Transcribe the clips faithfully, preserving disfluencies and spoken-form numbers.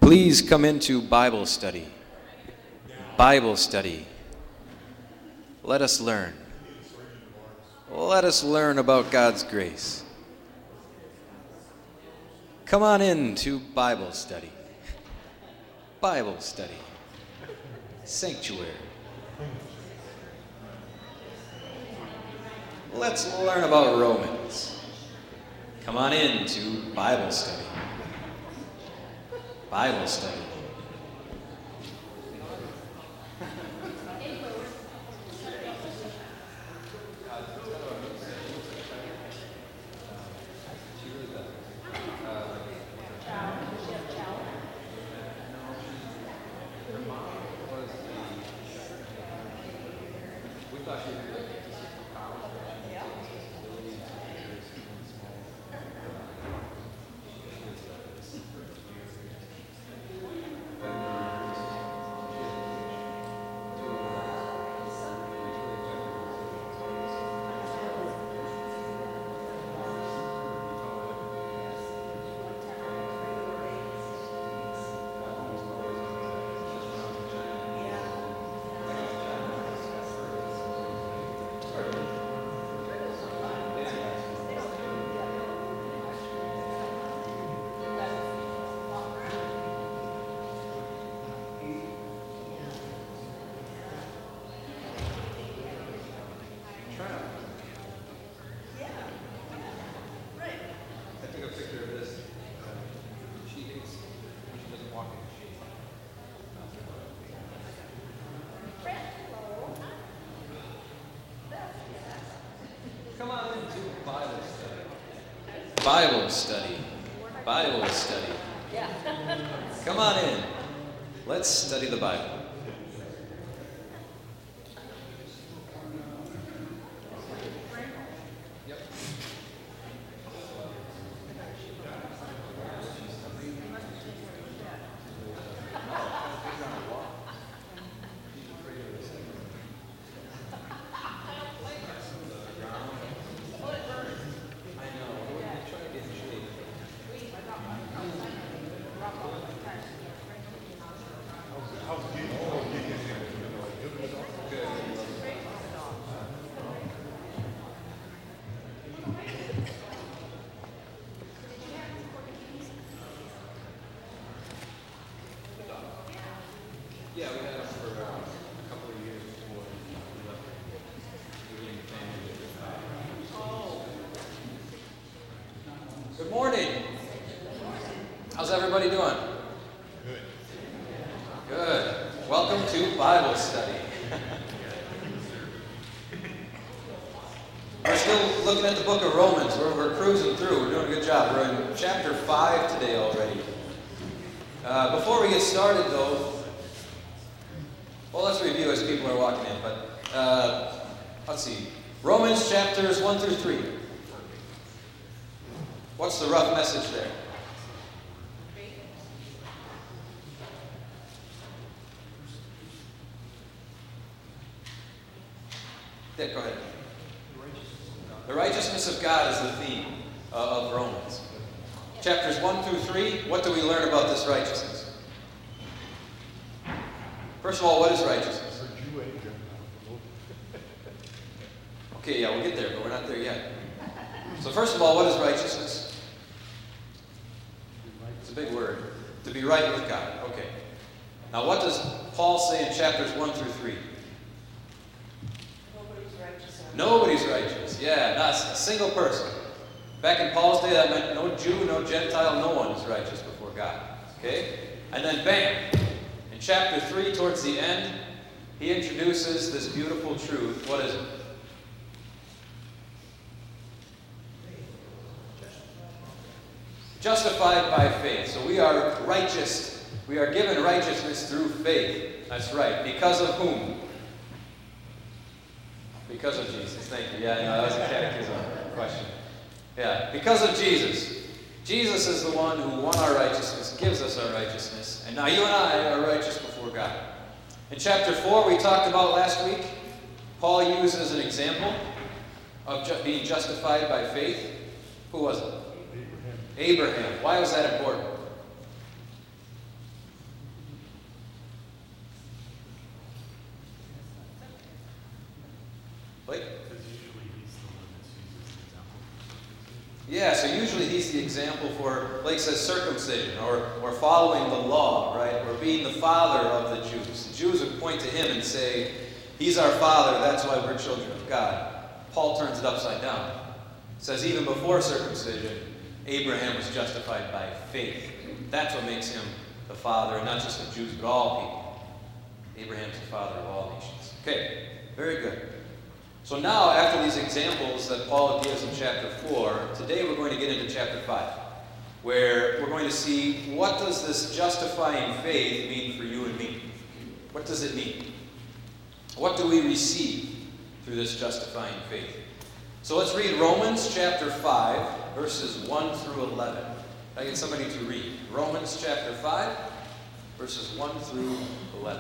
Please come into Bible study. Bible study. Let us learn. Let us learn about God's grace. Come on in to Bible study. Bible study. Sanctuary. Let's learn about Romans. Come on in to Bible study. Bible study. Bible study. Bible study. Come on in. Let's study the Bible. Yeah, we had it for uh, a couple of years before we left. We became family. Good morning. How's everybody doing? Good. Good. Welcome to Bible study. We're still looking at the book of Romans. We're, we're cruising through. We're doing a good job. We're in chapter five today already. Uh, before we get started, though, well, let's review as people are walking in. But uh, let's see. Romans chapters one through three. What's the rough message there? Yeah, go ahead. The righteousness of God is the theme uh, of Romans. Chapters one through three, what do we learn about this righteousness? First of all, what is righteousness? Okay, yeah, we'll get there, but we're not there yet. So first of all, what is righteousness? It's a big word. To be right with God. Okay. Now, what does Paul say in chapters one through three? Nobody's righteous. Nobody's righteous. Yeah, not a single person. Back in Paul's day, that meant no Jew, no Gentile, no one is righteous before God. Okay? And then bam! In chapter three, towards the end, he introduces this beautiful truth. What is it? Justified by faith. So we are righteous. We are given righteousness through faith. That's right. Because of whom? Because of Jesus. Thank you. Yeah, no, that was a catechism question. Yeah, because of Jesus. Jesus is the one who won our righteousness, gives us our righteousness, and now you and I are righteous before God. In chapter four, we talked about last week, Paul uses an example of ju- being justified by faith. Who was it? Abraham. Abraham. Why was that important? Yeah, so usually he's the example for, like it says, circumcision, or, or following the law, right? Or being the father of the Jews. The Jews would point to him and say, he's our father, that's why we're children of God. Paul turns it upside down. It says even before circumcision, Abraham was justified by faith. That's what makes him the father, and not just of Jews, but all people. Abraham's the father of all nations. Okay, very good. So now, after these examples that Paul gives in chapter four, today we're going to get into chapter five, where we're going to see what does this justifying faith mean for you and me? What does it mean? What do we receive through this justifying faith? So let's read Romans chapter five, verses one through eleven. I get somebody to read. Romans chapter five, verses one through eleven.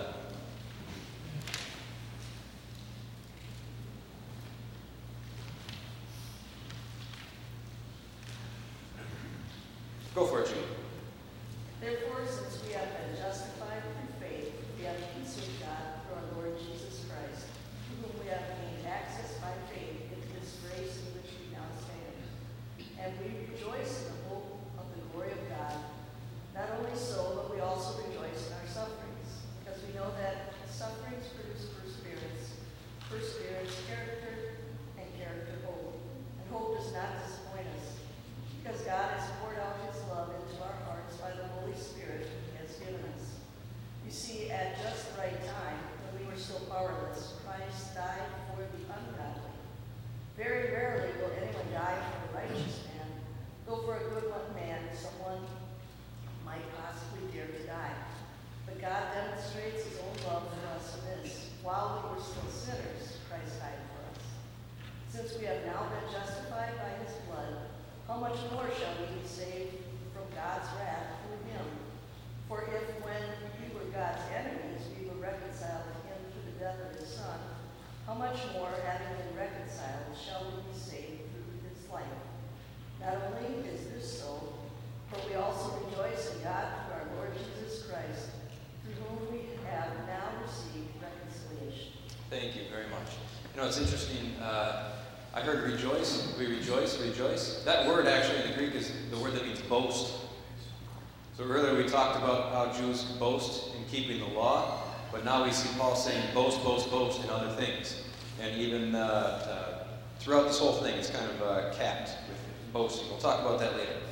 Go for it, Julie. Therefore, since we have been justified through faith, we have peace with God through our Lord Jesus Christ, through whom we have gained access by faith into this grace in which we now stand. And we rejoice in the hope of the glory of God. Not only so, but we also rejoice in our sufferings, because we know that sufferings produce perseverance, perseverance, character, and character, hope. And hope does not disappoint us, because God has poured out his love into our hearts by the Holy Spirit he has given us. You see, at just the right time, when we were still powerless, Christ died for the ungodly. Very rarely will anyone die for a righteous man, though for a good one man someone might possibly dare to die. But God demonstrates his own love for us in this: while we were still sinners, Christ died for us. Since we have now been justified by his blood, how much more shall we be saved from God's wrath through him? For if when we were God's enemies, we were reconciled to him through the death of his Son, how much more, having been reconciled, shall we be saved through his life? Not only is this so, but we also rejoice in God through our Lord Jesus Christ, through whom we have now received reconciliation. Thank you very much. You know, it's interesting. Uh, I heard rejoice. We rejoice, rejoice. That word actually in the Greek is the word that means boast. So earlier we talked about how Jews boast in keeping the law, but now we see Paul saying boast, boast, boast in other things. And even uh, uh, throughout this whole thing, it's kind of uh, capped with boasting. We'll talk about that later.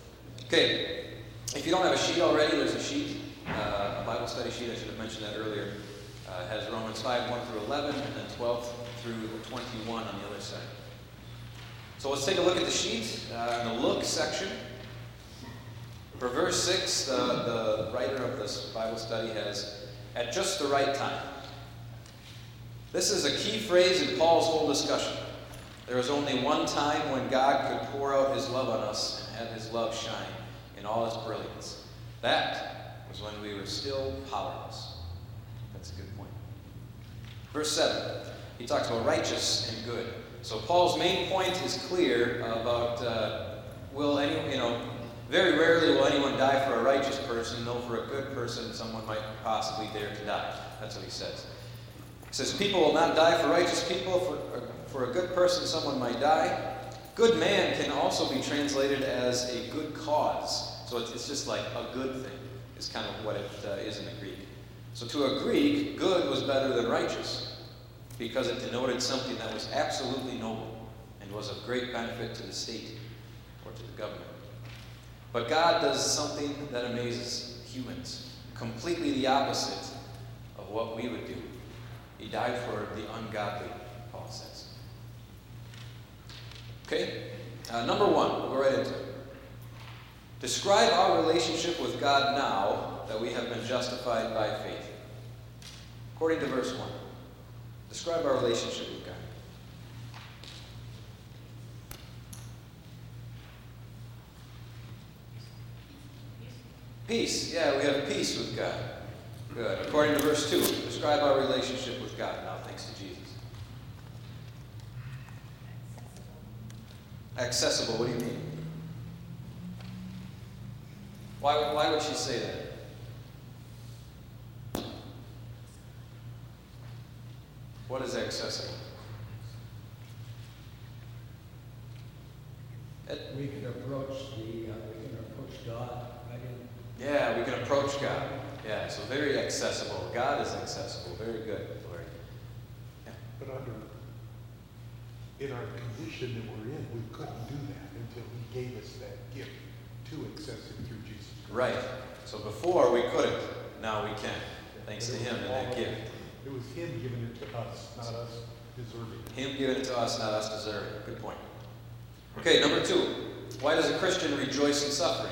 Okay, if you don't have a sheet already, there's a sheet, uh, a Bible study sheet. I should have mentioned that earlier. Uh, it has Romans five, one through eleven, and then twelve through twenty-one on the other side. So let's take a look at the sheet, uh, in the look section. For verse six, the, the writer of this Bible study has, at just the right time. This is a key phrase in Paul's whole discussion. There is only one time when God could pour out his love on us and have his love shine in all its brilliance. That was when we were still powerless. That's a good point. Verse seven, he talks about righteous and good. So Paul's main point is clear about, uh, will anyone, you know, very rarely will anyone die for a righteous person, though for a good person someone might possibly dare to die. That's what he says. He says, people will not die for righteous people, for, for a good person someone might die. Good man can also be translated as a good cause. So it's, it's just like a good thing is kind of what it uh, is in the Greek. So to a Greek, good was better than righteous, because it denoted something that was absolutely noble and was of great benefit to the state or to the government. But God does something that amazes humans, completely the opposite of what we would do. He died for the ungodly, Paul says. Okay, uh, number one, we'll go right into it. Describe our relationship with God now that we have been justified by faith. According to verse one. Describe our relationship with God. Peace. Yeah, we have peace with God. Good. According to verse two, describe our relationship with God now, thanks to Jesus. Accessible. What do you mean? Why, why would she say that? What is accessible? It, We can approach the, uh, we can approach God right in. yeah, we can approach God. Yeah, so very accessible. God is accessible. Very good, Lord. Yeah. But under, in our condition that we're in, we couldn't do that until he gave us that gift to access it through Jesus Christ. Right. So before we couldn't, now we can, thanks to But it him was and that all- gift. It was him giving it to us, not us deserving it. Him giving it to us, not us deserving it. Good point. Okay, number two. Why does a Christian rejoice in suffering?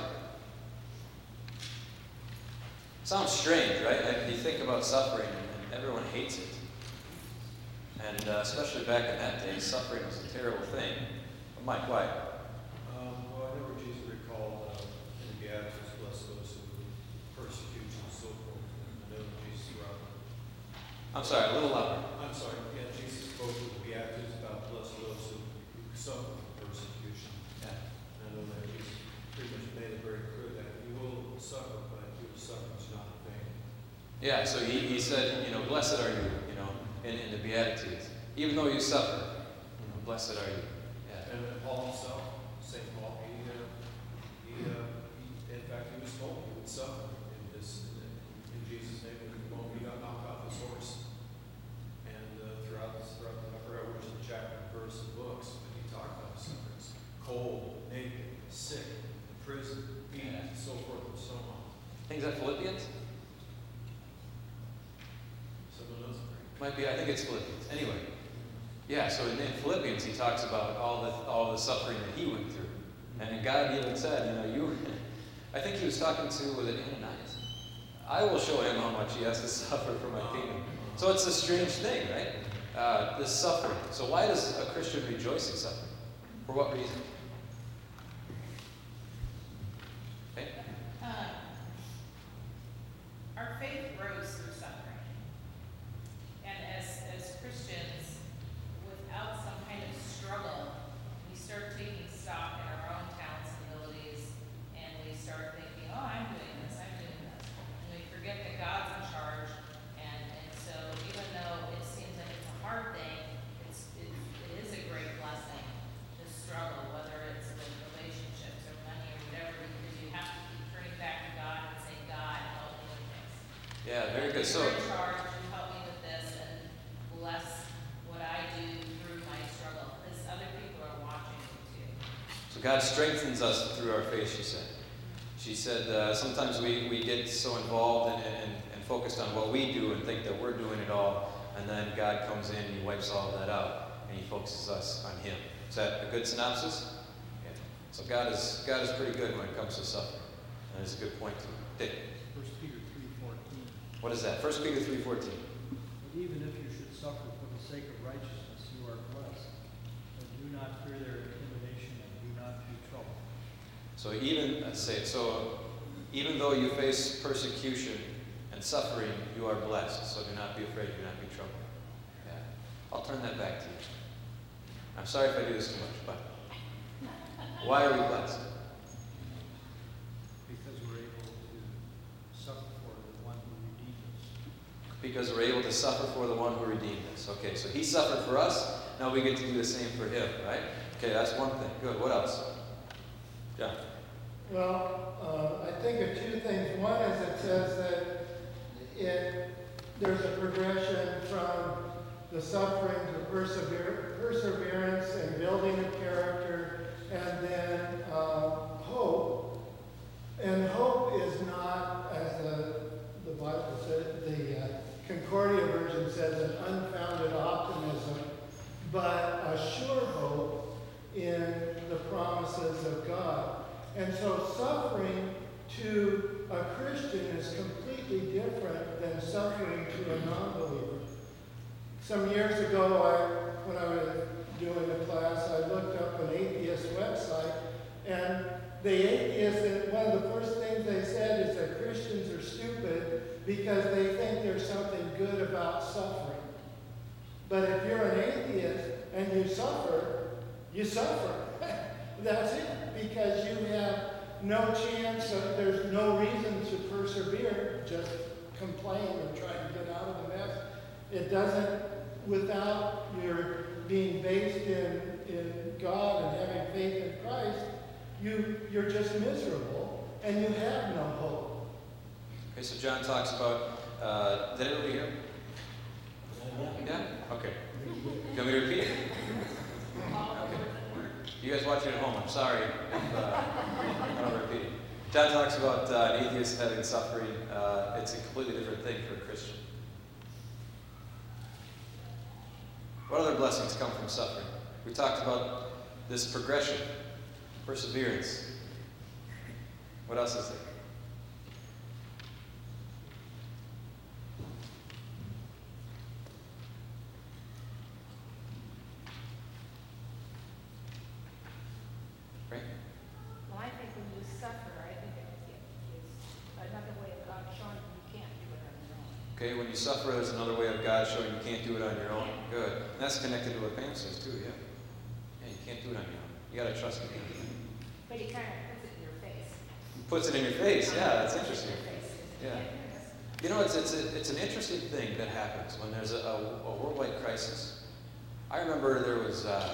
Sounds strange, right? Like, you think about suffering and everyone hates it. And uh, especially back in that day, suffering was a terrible thing. But Mike, why? Um, well, I know where Jesus recalled uh, in the Beatitudes, bless those who persecute and so forth. I know Jesus throughout. I'm sorry, a little louder. I'm sorry, yeah, Jesus spoke with the Beatitudes about bless those who suffer persecution. Yeah. I know that Jesus pretty much made it very clear that you will suffer, but your suffering is not in vain. Yeah, so he, he said, you know, blessed are you, you know, in, in the Beatitudes. Even though you suffer, you know, blessed are you. Yeah. And then Paul himself, Saint Paul, he, uh, he, uh, he, in fact, he was told he would suffer in this, in, in Jesus' name, and the moment he got knocked off his horse. And uh, throughout this, throughout the, I forgot which the chapter and verse of books, but he talked about sufferings. Cold, naked, sick, in prison, beaten, and so forth and so on. I think is that Philippians? Someone knows it. Might be, I think it's Philippians. Anyway. Yeah, so in, in Philippians he talks about all the all the suffering that he went through. And God even said, you know, you I think he was talking to was it Ananias? I will show him how much he has to suffer for my kingdom. So it's a strange thing, right? Uh, this suffering. So why does a Christian rejoice in suffering? For what reason? Okay? Um, our faith grows through suffering. And as, as Christians, without some kind of struggle, we start taking stock in our own talents and abilities, and we start thinking, oh, I'm doing this, I'm doing this. And we forget that God's in charge, and, and so even though it seems like it's a hard thing, it's, it, it is a great blessing to struggle, whether it's with relationships or money or whatever, because you have to keep turning back to God and saying, God, help me with this. Yeah, very good. So You're in charge, you help me with this, and bless what I do through my struggle, because other people are watching me too. So God strengthens us through our faith, she said. She said uh, sometimes we, we get so involved and, and, and focused on what we do and think that we're doing it all, and then God comes in and he wipes all that out, and he focuses us on him. Is that a good synopsis? Yeah. So God is God is pretty good when it comes to suffering. And it's a good point to Dick. First Peter three fourteen. What is that? First Peter three fourteen. But even if you should suffer for the sake of righteousness, you are blessed. But do not fear their intimidation, and do not be troubled. So even, let's say, so even though you face persecution and suffering, you are blessed. So do not be afraid, do not be troubled. Yeah. I'll turn that back to you. I'm sorry if I do this too much, but why are we blessed? Because we're able to suffer for the one who redeemed us. Because we're able to suffer for the one who redeemed us. Okay, so he suffered for us, now we get to do the same for him, right? Okay, that's one thing. Good. What else? John. Well, uh, I think of two things. One is it says that it, there's a progression from the suffering to persever- perseverance and building of character, and then uh, hope. And hope is not, as the, the Bible said, the uh, Concordia version says, an unfounded optimism, but a sure hope in the promises of God. And so suffering to a Christian is completely different than suffering to a non-believer. Some years ago, I, when I was doing a class, I looked up an atheist website, and the atheists, one of the first things they said is that Christians are stupid because they think there's something good about suffering. But if you're an atheist and you suffer, you suffer. That's it, because you have no chance, of, there's no reason to persevere, just complain and try to get out of the mess. It doesn't, without your being based in, in God and having faith in Christ, you, you're just miserable and you have no hope. Okay, so John talks about, uh, did everybody hear? Yeah? Okay. You want me to repeat it? Okay. You guys watching at home, I'm sorry if uh, I don't repeat it. John talks about uh, an atheist having suffering. Uh, it's a completely different thing for a Christian. What other blessings come from suffering? We talked about this progression, perseverance. What else is there? Right? Well, I think when you suffer, I think it is another way of God showing you can't do it on your own. Okay, when you suffer, there's another way of God showing you can't do it on your own. Good. And that's connected to what Pam says too, yeah. Yeah, you can't do it on your own. You gotta trust in God. But he kind of puts it in your face. He puts it in your face, yeah, that's interesting. Your face. Yeah. You know, it's, it's, a, it's an interesting thing that happens when there's a, a, a worldwide crisis. I remember there was, uh,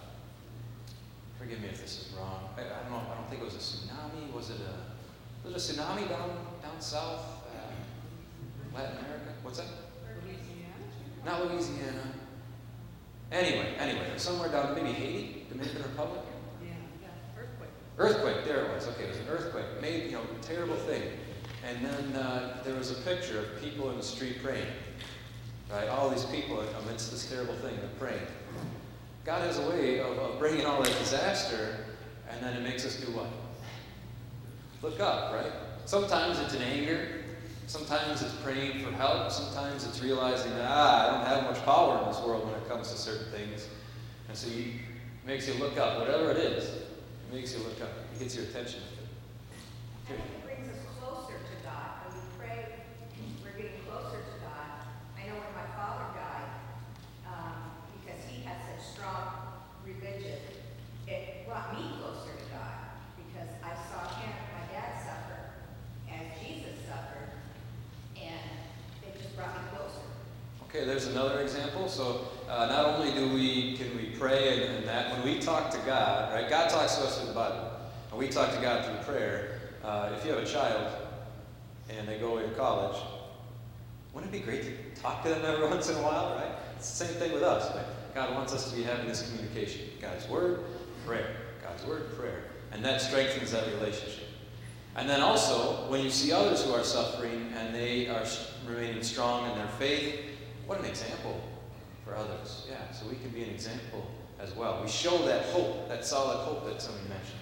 forgive me if this is wrong, I, I don't know, I don't think it was a tsunami. Was it a, was it a tsunami down, down south, uh, Latin America? What's that? Louisiana? Not Louisiana. Anyway, anyway, somewhere down, maybe Haiti, Dominican Republic? Yeah. Yeah. Earthquake. Earthquake, there it was. Okay, it was an earthquake. Made, you know, a terrible thing. And then uh, there was a picture of people in the street praying. Right? All these people amidst this terrible thing, they're praying. God has a way of, of bringing all that disaster, and then it makes us do what? Look up, right? Sometimes it's in anger. Sometimes it's praying for help. Sometimes it's realizing that, ah, I don't have much power in this world when it comes to certain things. And so he makes you look up. Whatever it is, it makes you look up. It gets your attention. I think it brings us closer to God. When we pray, we're getting closer to God. I know when my father died, um, because he had such strong religion, it brought me closer to God because I saw him, my dad, suffer as Jesus suffered, and it just brought me closer. Okay, there's another example. So uh, not only do we can we pray and, and that when we talk to God, right? God talks to us through the Bible, and we talk to God through prayer. Uh, if you have a child and they go away to college, wouldn't it be great to talk to them every once in a while, right? It's the same thing with us. Right? God wants us to be having this communication. God's word, prayer. God's word, prayer. And that strengthens that relationship. And then also, when you see others who are suffering and they are remaining strong in their faith, what an example for others. Yeah, so we can be an example as well. We show that hope, that solid hope that somebody mentioned.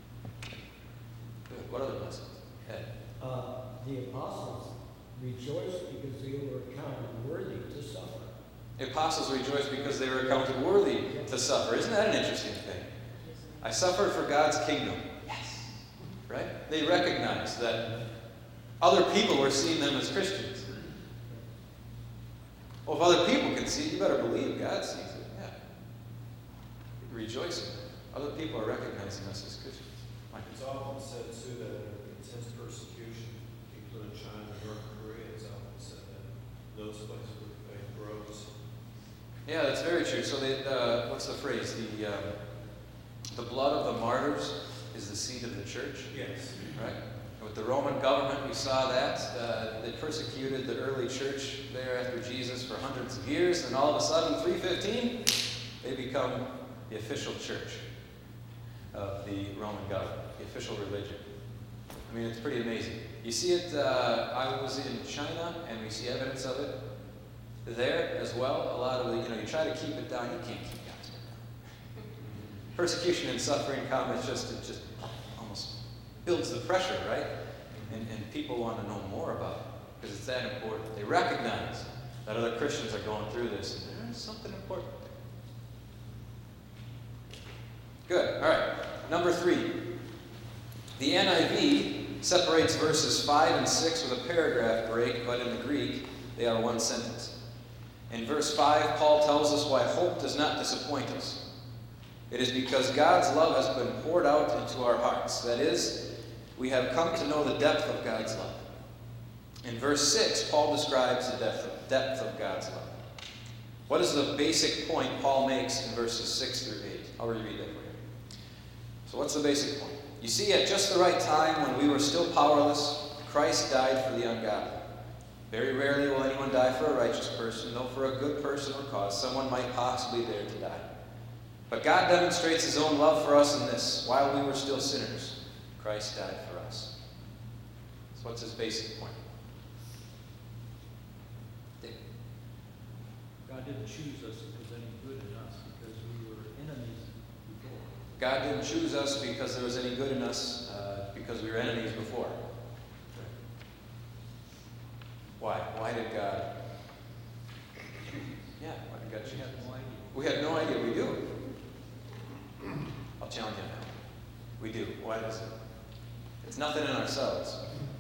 Good. What other lessons? Ed? Uh, the apostles rejoiced because they were counted worthy to suffer. The apostles rejoiced because they were accounted worthy to suffer. Isn't that an interesting thing? I suffered for God's kingdom. Yes. Right? They recognized that other people were seeing them as Christians. Well, if other people can see it, you better believe God sees it. Yeah. Rejoicing. Other people are recognizing us as Christians. Mike? It's often said, too, that intense persecution, people in China, North Korea, it's often said that those places where faith grows. Yeah, that's very true. So, they, uh, what's the phrase? The um, the blood of the martyrs is the seed of the church. Yes. Right? With the Roman government, we saw that. Uh, they persecuted the early church there after Jesus for hundreds of years, and all of a sudden, three fifteen, they become the official church of the Roman government, the official religion. I mean, it's pretty amazing. You see it, uh, I was in China, and we see evidence of it there as well. A lot of the, you know, you try to keep it down, you can't keep God's word down. Persecution and suffering come, it's just, it just almost builds the pressure, right? And, and people want to know more about it because it's that important. They recognize that other Christians are going through this, and there's something important there. Good. All right. Number three. The N I V separates verses five and six with a paragraph break, but in the Greek, they are one sentence. In verse five, Paul tells us why hope does not disappoint us. It is because God's love has been poured out into our hearts. That is, we have come to know the depth of God's love. In verse six, Paul describes the depth of, depth of God's love. What is the basic point Paul makes in verses six through eight? I'll reread that for you. So what's the basic point? You see, at just the right time, when we were still powerless, Christ died for the ungodly. Very rarely will anyone die for a righteous person, though for a good person or cause someone might possibly dare to die. But God demonstrates his own love for us in this: while we were still sinners, Christ died for us. So what's his basic point? Dick. God didn't choose us because any good in us, because we were enemies before. God didn't choose us because there was any good in us, uh, because we were enemies before. Why? Why did God? Yeah, why did God choose us? We had no idea. We do. I'll challenge you now. We do. Why is it? It's nothing in ourselves.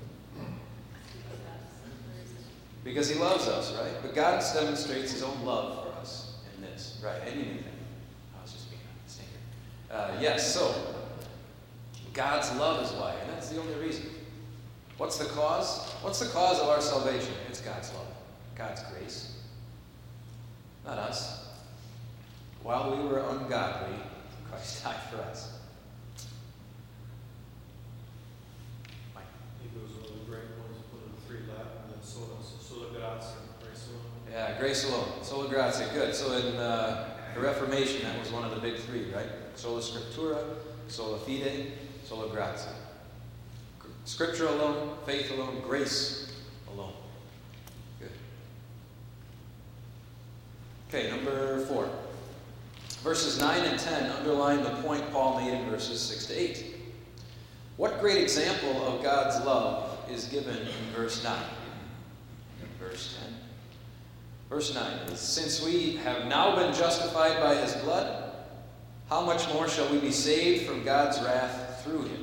Because he loves us, right? But God demonstrates his own love for us in this. Right, and you knew that. I was just being a stinker. Uh, yes, so, God's love is why, and that's the only reason. What's the cause? What's the cause of our salvation? It's God's love. God's grace. Not us. While we were ungodly, Christ died for us. Mike. Hebrews was one of the great ones, put in three Latin, and then sola, sola gratia, grace alone. Yeah, grace alone. Sola gratia. Good. So in uh, the Reformation, that was one of the big three, right? Sola scriptura, sola fide, sola gratia. Scripture alone, faith alone, grace alone. Good. Okay, number four. Verses nine and ten underline the point Paul made in verses six to eight. What great example of God's love is given in verse nine? Verse ten. Verse nine is, since we have now been justified by his blood, how much more shall we be saved from God's wrath through him?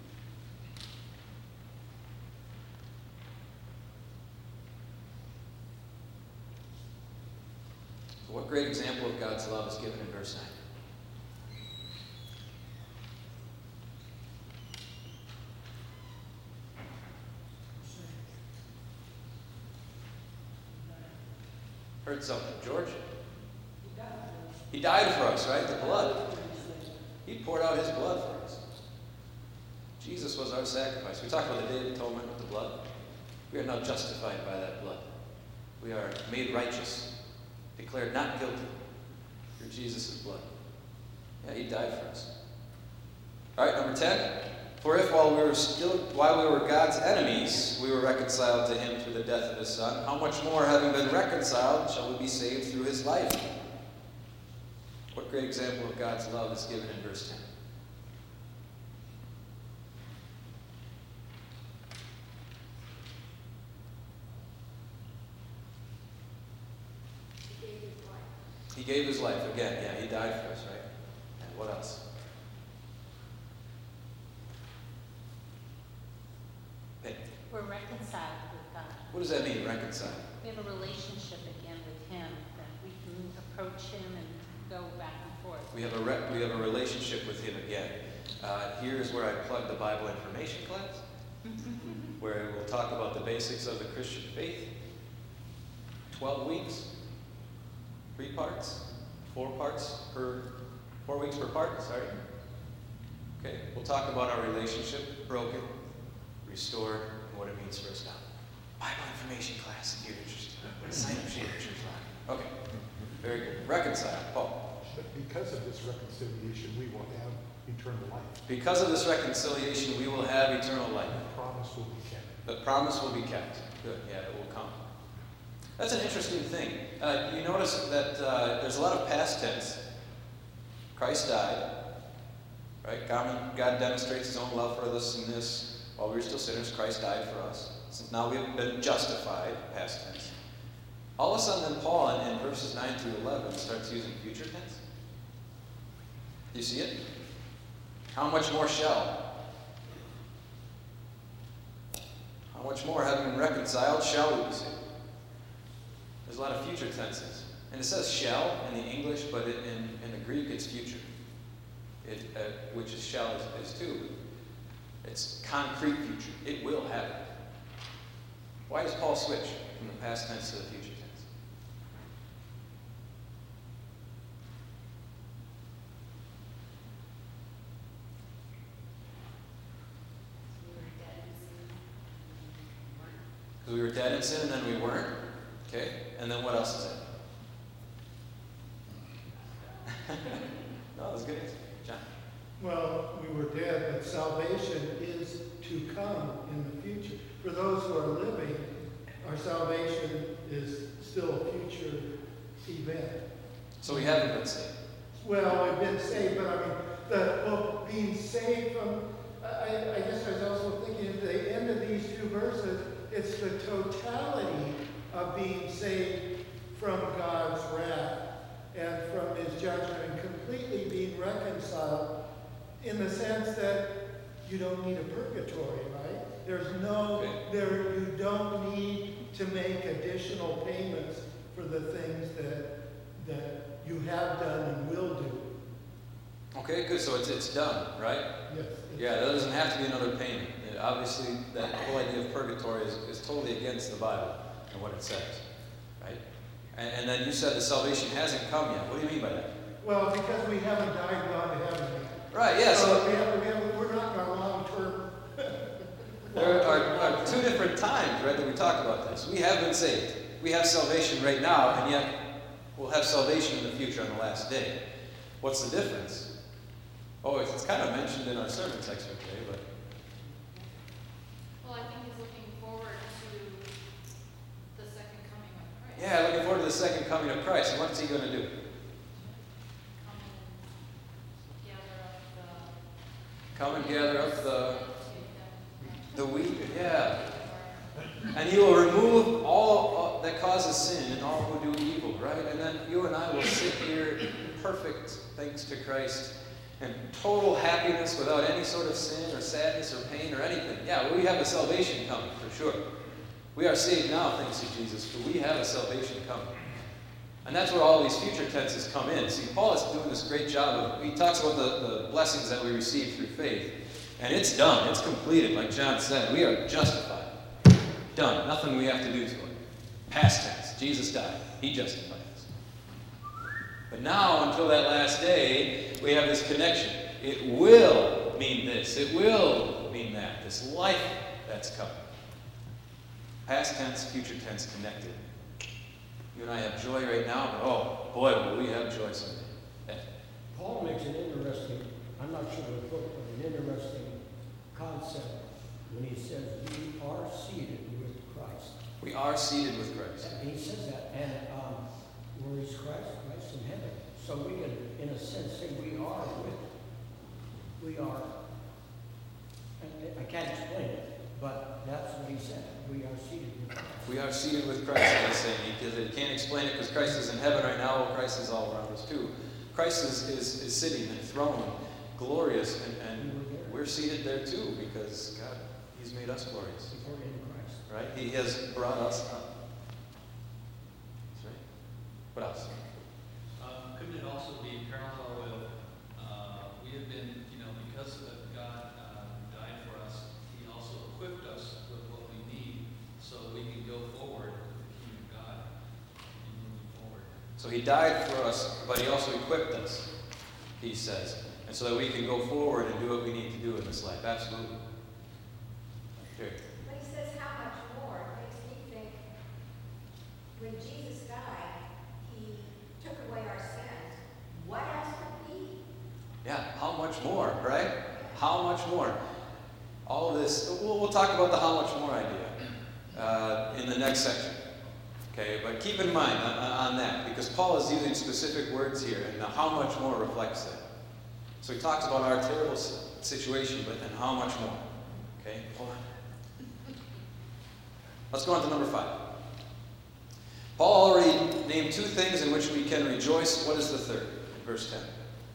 What great example of God's love is given in verse nine? Heard something. George? He died for us, right? The blood. He poured out his blood for us. Jesus was our sacrifice. We talked about the Day of Atonement with the blood. We are now justified by that blood. We are made righteous. Declared not guilty through Jesus' blood. Yeah, he died for us. All right, number ten. For if while we were still, while we were God's enemies, we were reconciled to him through the death of his Son, how much more, having been reconciled, shall we be saved through his life? What great example of God's love is given in verse ten? He gave his life. Again, yeah, he died for us, right? And what else? Hey. We're reconciled with God. What does that mean, reconciled? We have a relationship again with him that we can approach him and go back and forth. We have a re- we have a relationship with him again. Uh, here's where I plug the Bible information class, where we'll talk about the basics of the Christian faith. Twelve weeks. Three parts, four parts per, four weeks per part, sorry. Okay, we'll talk about our relationship, broken, restored, and what it means for us now. Bible information class, if you're interested. Sign up sheet, okay, very good. Reconcile, Paul. But because of this reconciliation, we will have eternal life. Because of this reconciliation, we will have eternal life. The promise will be kept. The promise will be kept. Good, yeah, it will come. That's an interesting thing. Uh, you notice that uh, there's a lot of past tense. Christ died, right? God, God demonstrates his own love for us in this. While we were still sinners, Christ died for us. Since now we have been justified, past tense. All of a sudden, then Paul, in, in verses nine through eleven, starts using future tense. Do you see it? How much more shall? How much more, having been reconciled, shall we be saved? There's a lot of future tenses. And it says shall in the English, but it, in, in the Greek it's future. It, uh, which is shall is, is too. It's concrete future. It will happen. Why does Paul switch from the past tense to the future tense? So we were dead in sin and then we weren't. Okay? And then what else is it? No, that was good. John? Well, we were dead, but salvation is to come in the future. For those who are living, our salvation is still a future event. So we haven't been saved. Well, we've been saved, but I mean, the, well, being saved from, I, I guess I was also thinking at the end of these two verses, it's the totality of being saved from God's wrath and from his judgment and completely being reconciled in the sense that you don't need a purgatory, right? There's no, Okay. there, you don't need to make additional payments for the things that, that you have done and will do. Okay, good. So it's, it's done, right? Yes. Yeah, there doesn't have to be another payment. Uh, Obviously, that whole idea of purgatory is, is totally against the Bible and what it says, right? And, and then you said the salvation hasn't come yet. What do you mean by that? Well, because we haven't died and gone to heaven yet. Right, yeah, So so we have, we have, we're not in our long-term. there are, are two different times, right, that we talk about this. We have been saved. We have salvation right now, and yet we'll have salvation in the future on the last day. What's the difference? Oh, it's, it's kind of mentioned in our sermon text today, but Well, I think he's looking forward to the second coming of Christ. yeah, looking forward to the second coming of Christ. And what's he going to do? Come and gather up the. Come and gather up the, the wheat, yeah. And he will remove all uh, that causes sin and all who do evil, right? And then you and I will sit here perfect, thanks to Christ, and total happiness without any sort of sin or sadness or pain or anything. Yeah, well, we have a salvation coming, for sure. We are saved now, thanks to Jesus, but we have a salvation coming. And that's where all these future tenses come in. See, Paul is doing this great job of, he talks about the, the blessings that we receive through faith. And it's done, it's completed, like John said. We are justified. Done. Nothing we have to do to it. Past tense. Jesus died. He justified us. But now, until that last day, we have this connection. It will mean this. It will mean that. This life that's coming. Past tense, future tense connected. You and I have joy right now, but oh, boy, will we have joy someday. Yeah. Paul makes an interesting, I'm not sure of the book, but an interesting concept when he says we are seated with Christ. We are seated with Christ. And he says that, and um, where is Christ? Christ in heaven. So we can, in a sense, say we are with, we are, I, I can't explain it, but that's what he said. We are seated with Christ. We are seated with Christ, he's saying. Because he can't explain it because Christ is in heaven right now. Well, Christ is all around us too. Christ is, is, is sitting enthroned, glorious, and, and we're seated there too because God, he's made us glorious. We're in Christ. Right? He has brought us up. That's right. What else? Um, couldn't it also be parallel with, uh, we have been, you know, because of God uh, died for us, he also equipped us with what we need so we can go forward with the kingdom of God and moving forward. So he died for us, but he also equipped us, he says. And so that we can go forward and do what we need to do in this life. Absolutely. Jerry. But he says how much more. It makes me think, when Jesus died, he took away our sins. What else would be? Yeah, how much more, right? How much more? All of this, we'll, we'll talk about the how much more idea uh, in the next section. Okay, but keep in mind on, on that, because Paul is using specific words here, and the how much more reflects that. So he talks about our terrible situation, but then how much more? Okay, hold on. Let's go on to number five. Paul already named two things in which we can rejoice. What is the third? Verse ten.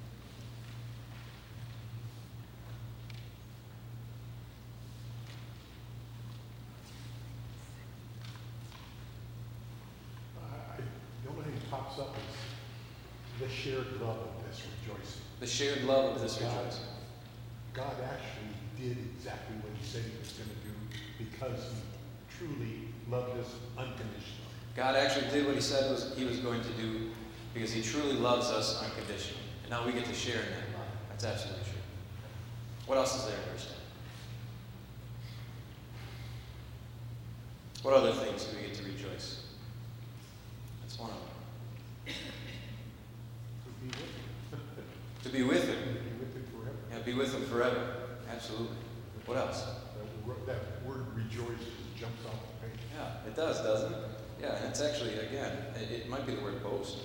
I, the only thing that pops up is the shared love of this rejoicing. The shared love of this rejoicing. God actually did exactly what he said he was going to do because he truly loved us unconditionally. God actually did what he said was he was going to do because he truly loves us unconditionally. And now we get to share in that love. That's absolutely true. What else is there in verse ten? What other things do we get to rejoice? That's one of them. To be with To be with him. him. To be with him forever. Yeah, be with him forever. Absolutely. What else? That word, that word rejoice just jumps off the page. Yeah, it does, doesn't it? Yeah, and it's actually, again, it, it might be the word boast.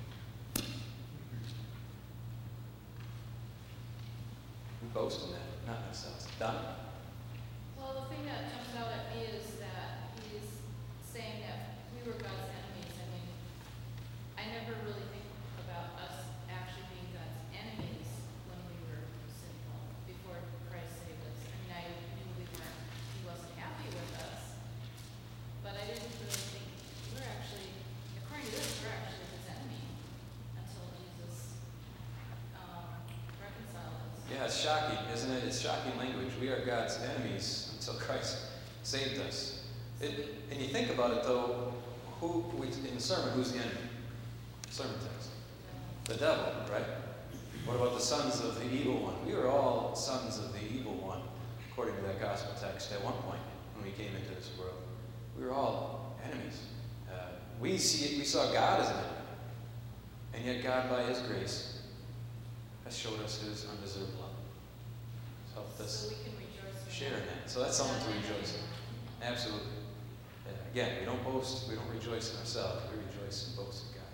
We boast in that, not in ourselves. Don? Well, the thing that jumps out at me is that he's saying that we were God's enemies. I mean, I never really think about us actually being God's enemies when we were sinful, before Christ saved us. I mean, I knew we weren't, he wasn't happy with us, but I didn't really think we're actually, according to this, we're actually his enemy until Jesus um, reconciled us. Yeah, it's shocking, isn't it? It's shocking language. We are God's enemies until Christ saved us. It, and you think about it, though, who we, in the sermon, who's the enemy? Sermon text. The devil, right? What about the sons of the evil one? We were all sons of the evil one, according to that gospel text at one point when we came into this world. We were all enemies. Uh, we see it, we saw God as an enemy. And yet God, by his grace, has showed us his undeserved love. He's helped us So we can rejoice in share that. in that. So that's something to rejoice in. Absolutely. Yeah. Again, we don't boast, we don't rejoice in ourselves, we rejoice and boast in God.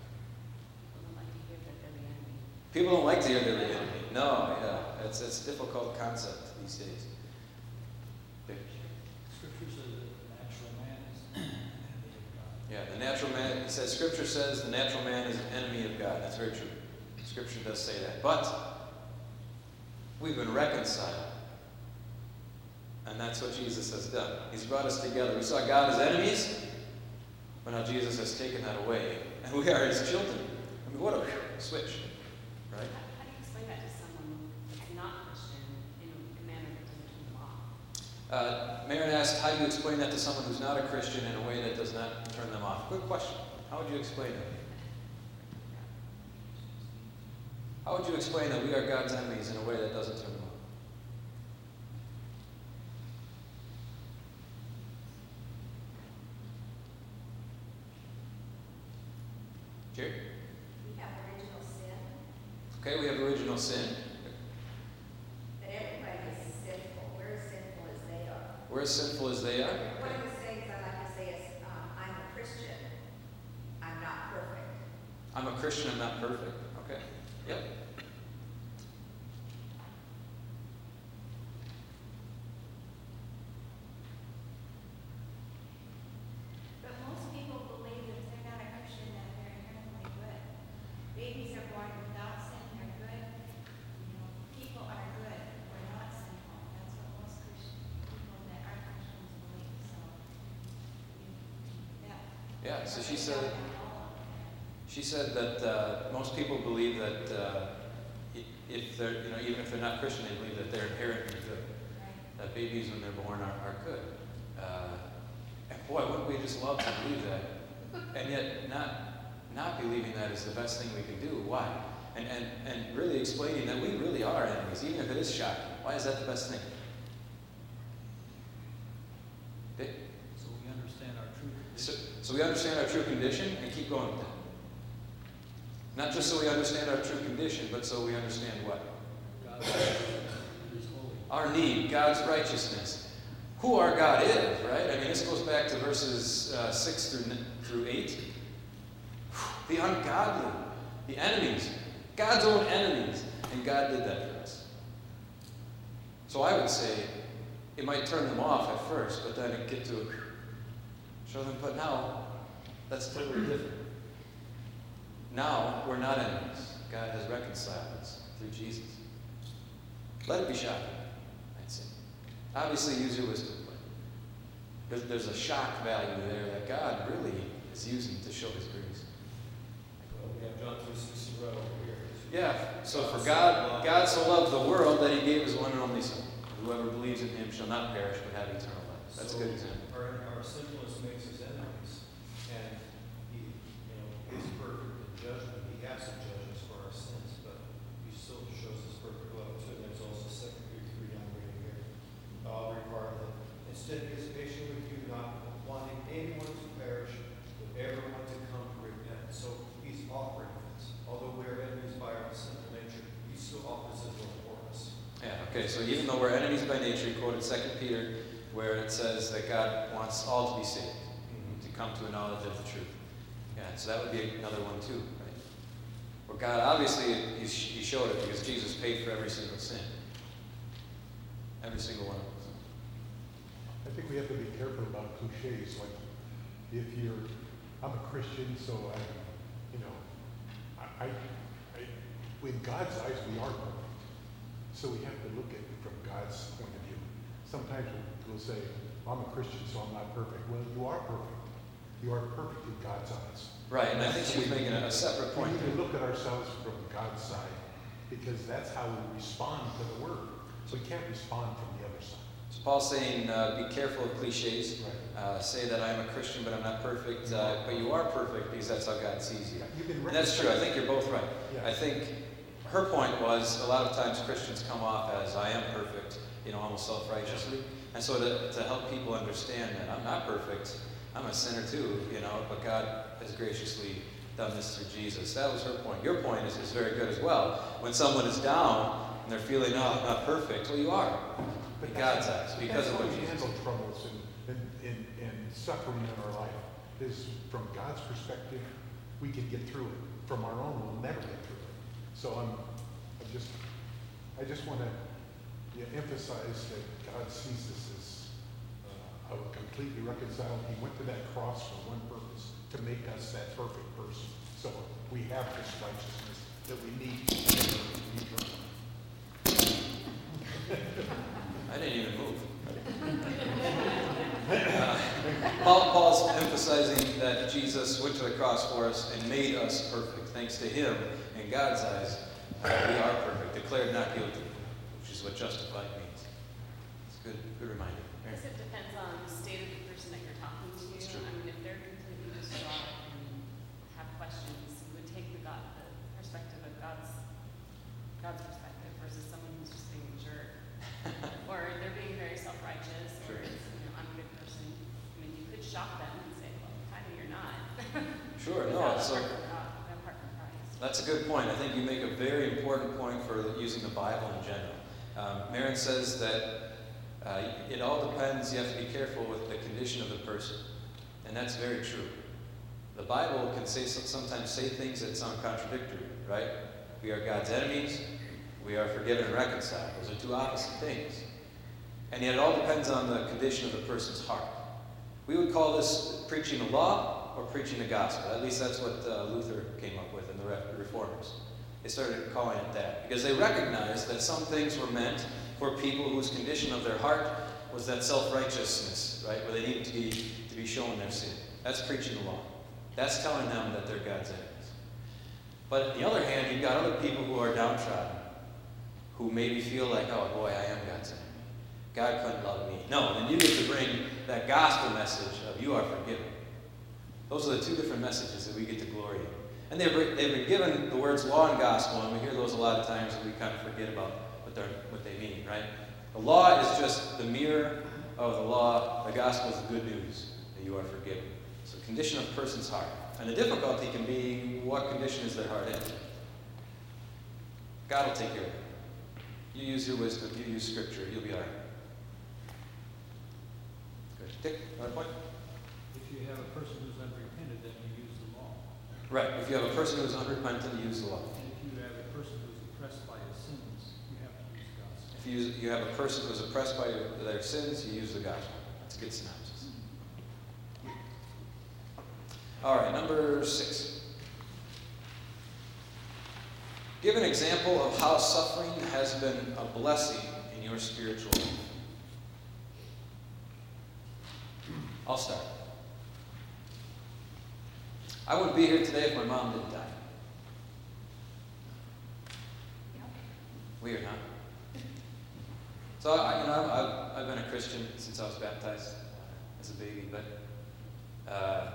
People don't like to hear they're the enemy. No, yeah. It's, it's a difficult concept these days. Vic? Scripture says that the natural man is an enemy of God. Yeah, the natural man, it says, Scripture says the natural man is an enemy of God. That's very true. Scripture does say that. But we've been reconciled. And that's what Jesus has done. He's brought us together. We saw God as enemies, but now Jesus has taken that away. And we are his children. I mean, what a switch, right? How do you explain that to someone who's not Christian in a manner that doesn't turn them off? Uh, Marin asked, how do you explain that to someone who's not a Christian in a way that does not turn them off? Good question. How would you explain it? How would you explain that we are God's enemies in a way that doesn't turn them off? Jerry? We have original sin, Okay, we have original sin. that everybody is sinful. We're as sinful as they are. We're as sinful as they are. One of the things I like to say is, um, I'm a Christian. I'm not perfect. I'm a Christian, I'm not perfect. Okay. Yep. But most people believe that if they're not a Christian, that they're inherently good. Babies are born without sin, they're good. You know, people are good, we're not sinful. That's what most Christian people that aren't Christians believe, so. Yeah. Yeah, so she said, she said that uh, most people believe that uh, i- if they're, you know, even if they're not Christian, they believe that they're inherently good. That babies, when they're born, are, are good. Uh, and boy, wouldn't we just love to believe that? And yet, not not believing that is the best thing we can do. Why? And and and really explaining that we really are enemies, even if it is shocking. Why is that the best thing? Dick? So we understand our true So, condition. so we understand our true condition and keep going with that. Not just so we understand our true condition, but so we understand what? God is holy. Our need, God's righteousness. Who our God is, right? I mean, this goes back to verses uh, six through, through eight. The ungodly, the enemies, God's own enemies. And God did that for us. So I would say it might turn them off at first, but then it get to show them, but now that's totally different. Now we're not enemies. God has reconciled us through Jesus. Let it be shocking, I'd say. Obviously, use your wisdom, but there's, there's a shock value there that God really is using to show his grace. Well, we have John three sixty right over here. Yeah, so for God, God so loved the world that he gave his one and only Son. Whoever believes in him shall not perish but have eternal life. That's a good example. Our, our sinfulness makes us enemies, and he, you know, is perfect in judgment. He has to judge us for our sins, but he still shows us perfect love too. There's also Second Peter three down right here. God required that instead he is patient with you, not wanting Okay, so even though we're enemies by nature, he quoted Second Peter, where it says that God wants all to be saved, to come to a knowledge of the truth. Yeah, so that would be another one too, right? Where God, obviously, he, he showed it because Jesus paid for every single sin. Every single one of us. I think we have to be careful about cliches. Like, if you're, I'm a Christian, so I, you know, I, I, I in God's eyes, we are perfect. So we have to look at it from God's point of view. Sometimes we'll say, I'm a Christian, so I'm not perfect. Well, you are perfect. You are perfect in God's eyes. Right, and I think she's making a, a separate point. We need to look at ourselves from God's side, because that's how we respond to the Word. So we can't respond from the other side. So Paul's saying, uh, be careful of cliches. Right. Uh, say that I'm a Christian, but I'm not perfect. Uh, but you are perfect because that's how God sees you. Yeah, you can And that's true. I think you're both right. Yeah. I think her point was a lot of times Christians come off as I am perfect, you know, almost self-righteously. And so to, to help people understand that I'm not perfect, I'm a sinner too, you know, but God has graciously done this through Jesus. That was her point. Your point is, is very good as well. When someone is down and they're feeling, oh, I'm not perfect, well, you are. In God's eyes, because of what we Jesus handle did. troubles and, and, and, and suffering in our life is from God's perspective, we can get through it. From our own, we'll never get through it. So I'm, I just, I just want to yeah, emphasize that God sees us as uh, completely reconciled. He went to that cross for one purpose, to make us that perfect person. So we have this righteousness that we need to be eternal. I didn't even move. uh, Paul, Paul's emphasizing that Jesus went to the cross for us and made us perfect. Thanks to him, in God's eyes, uh, we are perfect, declared not guilty, which is what justified means. It's a good, good reminder. I guess it depends on the state of the person that you're talking to. It's true. I mean, if they're completely distraught and have questions, you would take the God, the perspective of God's God's perspective versus someone who's just being a jerk. Or they're being very self-righteous, or it's, you know, I'm a good person. I mean, you could shock them and say, well, kind of you're not. Sure, Because no, that's so apart from God, apart from Christ. that's a good point. I think you make a very important point for using the Bible in general. Um, Marin says that uh, it all depends, you have to be careful with the condition of the person. And that's very true. The Bible can say sometimes say things that sound contradictory, right? We are God's enemies. We are forgiven and reconciled. Those are two opposite things. And yet it all depends on the condition of the person's heart. We would call this preaching the law or preaching the gospel. At least that's what uh, Luther came up with and the Reformers. They started calling it that because they recognized that some things were meant for people whose condition of their heart was that self-righteousness, right, where they needed to be, to be shown their sin. That's preaching the law. That's telling them that they're God's enemies. But on the other hand, you've got other people who are downtrodden, who maybe feel like, oh boy, I am God's enemy. God couldn't love me. No, then you get to bring that gospel message of you are forgiven. Those are the two different messages that we get to glory in. And they've, they've been given the words law and gospel, and we hear those a lot of times and we kind of forget about what, they're, what they mean, right? The law is just the mirror of the law. The gospel is the good news that you are forgiven. So the condition of a person's heart. And the difficulty can be, what condition is their heart in? God will take care of it. You use your wisdom, you use scripture, you'll be all right. Good. Dick, another point? If you have a person who's unrepentant, then you use the law. Right. If you have a person who is unrepentant, you use the law. And if you have a person who's oppressed by his sins, you have to use the gospel. If you, you have a person who is oppressed by their sins, you use the gospel. That's a good synopsis. All right, number six. Give an example of how suffering has been a blessing in your spiritual life. I'll start. I wouldn't be here today if my mom didn't die. Weird, huh? So, I, you know, I've, I've been a Christian since I was baptized uh, as a baby, but uh,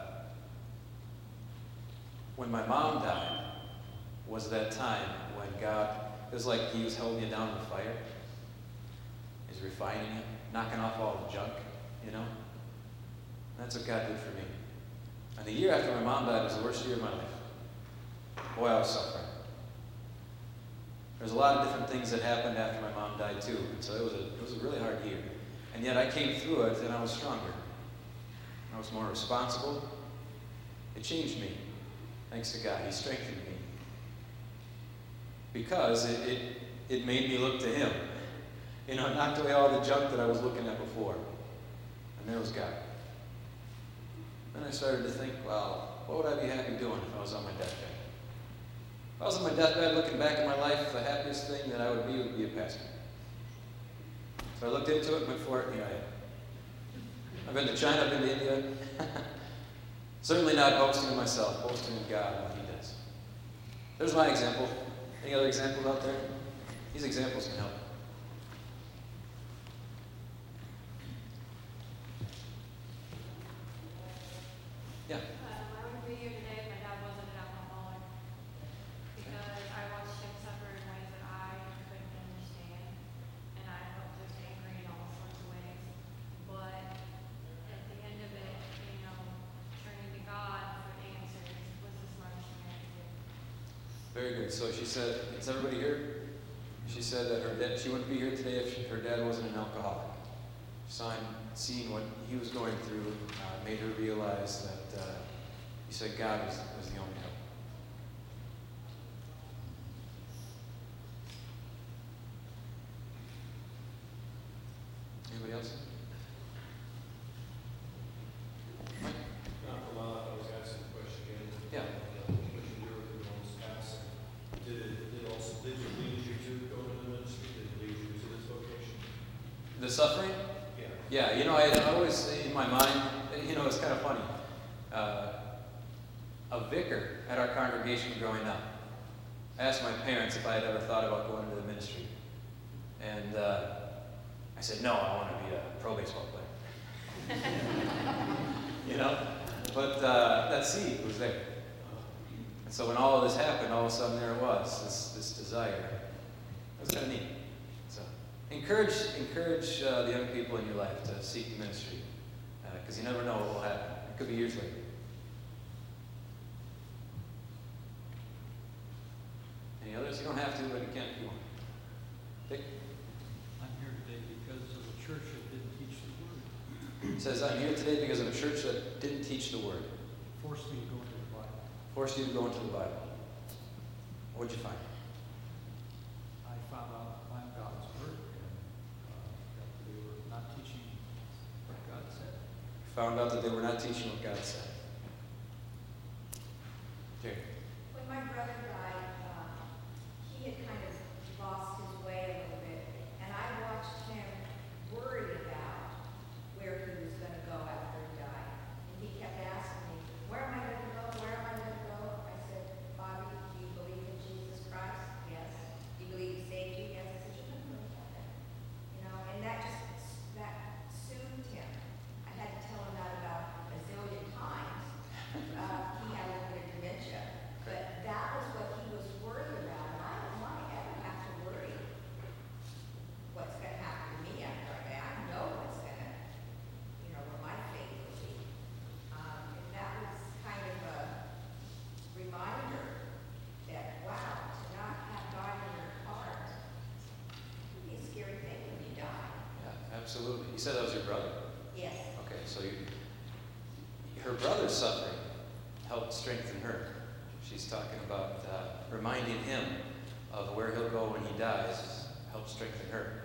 when my mom died was that time when God, it was like he was holding you down in the fire. He's refining you, knocking off all the junk, you know? That's what God did for me. And the year after my mom died was the worst year of my life. Boy, I was suffering. There's a lot of different things that happened after my mom died too. And so it was a, it was a really hard year. And yet I came through it and I was stronger. I was more responsible. It changed me. Thanks to God. He strengthened me. Because it, it, it made me look to Him. You know, it knocked away all the junk that I was looking at before. And there was God. Then I started to think, well, what would I be happy doing if I was on my deathbed? If I was on my deathbed looking back at my life, the happiest thing that I would be would be a pastor. So I looked into it and went for it, and here I am. I've been to China, I've been to India. Certainly not boasting of myself, boasting of God and what He does. There's my example. Any other examples out there? These examples can help. Yeah. Um, I wouldn't be here today if my dad wasn't an alcoholic. Because I watched him suffer in ways that I couldn't understand. And I felt just angry in all sorts of ways. But at the end of it, you know, turning to God for answers was the smartest thing I could do. Very good. So she said, is everybody here? She said that her dad, she wouldn't be here today if she, her dad wasn't an alcoholic. Saw him, seeing what he was going through, uh, made her realize that uh, he said God was, was the only help. Anybody else? Mike? Not from uh, I was asking a question again. Yeah. What you do with your mom's passing. Did it, did also, did it lead you to go to the ministry? Did it lead you to this vocation? The suffering? Yeah. Yeah, you know, I I always, in my mind, you know, it's kind of funny. Uh, a vicar at our congregation growing up asked my parents if I had ever thought about going into the ministry. And uh, I said, no, I want to be a pro baseball player. You know? But uh, that seed was there. And so when all of this happened, all of a sudden there it was, this, this desire. It was kind of neat. So encourage, encourage uh, the young people in your life to seek the ministry. Because uh, you never know what will happen. It could be years later. Any others? You don't have to, but you can if you want. Dick? I'm here today because of a church that didn't teach the word. It says, I'm here today because of a church that didn't teach the word. Forced me to go into the Bible. Forced you to go into the Bible. What'd you find? I found out by God's word and uh, that they were not teaching what God said. Found out that they were not teaching what God said. Jerry. When my brother died, uh, he had kind of lost his way a little bit, and I watched him worried about where he was going to go after he died. And he kept asking me, where am I going to go? Where am I going to go? I said, Bobby, do you believe in Jesus Christ? Yes. Do you believe He saved you? Yes. I said, you don't believe that. You know, and that just, that soothed him. I had to tell him that about a zillion times. Uh, he had a little bit of dementia. But that was what he was worried about, and I don't want to ever have to worry what's going to happen to me after I die. I know what's going to, you know, what my fate will be. Um, and that was kind of a reminder that, wow, to not have God in your heart can be a scary thing when you die. Yeah, absolutely. You said that was your brother. Yes. Okay, so you, her brother's suffering helped strengthen her. She's talking about uh, reminding him of where he'll go when he dies, helped strengthen her.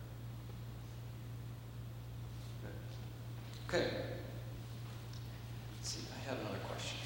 Okay. Let's see, I have another question.